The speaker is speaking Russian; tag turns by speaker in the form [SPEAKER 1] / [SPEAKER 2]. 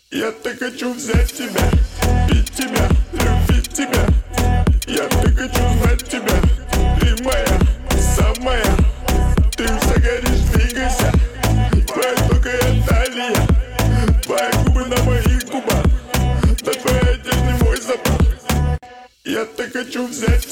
[SPEAKER 1] Я так хочу взять тебя, пить тебя, любить тебя. Я так хочу знать тебя, ты моя, самая. Ты вся горишь, двигайся. Твоя тонкая талия, твои губы на моих губах, да твоя одежда мой запах. Я так хочу взять